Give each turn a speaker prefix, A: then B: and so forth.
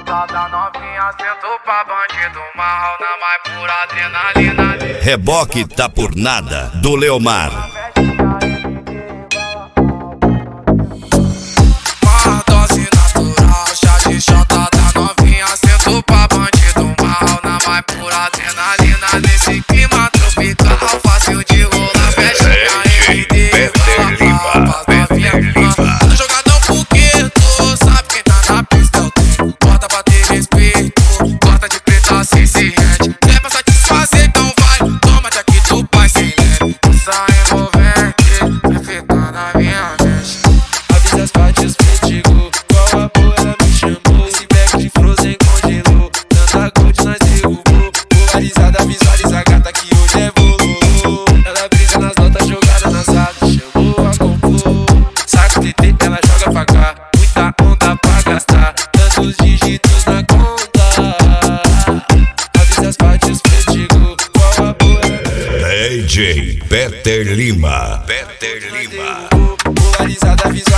A: soltada novinha, sento pra bandido, marrona mais pura adrenalina.
B: Reboque tá por nada, do Leomar.
A: Uma dose natural, chá de xota da novinha, sento pra bandido, marrona mais pura adrenalina. Nesse clima tropical, fácil de rolar, fecha minha MD.
B: Peter Lima.
A: Jogadão fogueto, sabe quem tá na pista é o tempo. Bota pra ter respeito, gosta de preta sem se rende. Quer pra satisfazer, então vai, toma de aqui do pai sem leve. Essa envolvente, vai ficar na minha mente.
C: Avisa as partes contigo, qual a boa ela me chamou. Esse back de Frozen congelou, tanta gold nós derrubou. Polarizada, visualiza a gata que hoje é volô. Ela brisa nas notas jogadas na sala, chamou a compor. Saco TT, ela joga pra cá, muita onda pra gastar, tantos dígitos na conta. Avisa as partes contigo, qual a boa
B: DJ Peter Lima.
C: polarizada, visualiza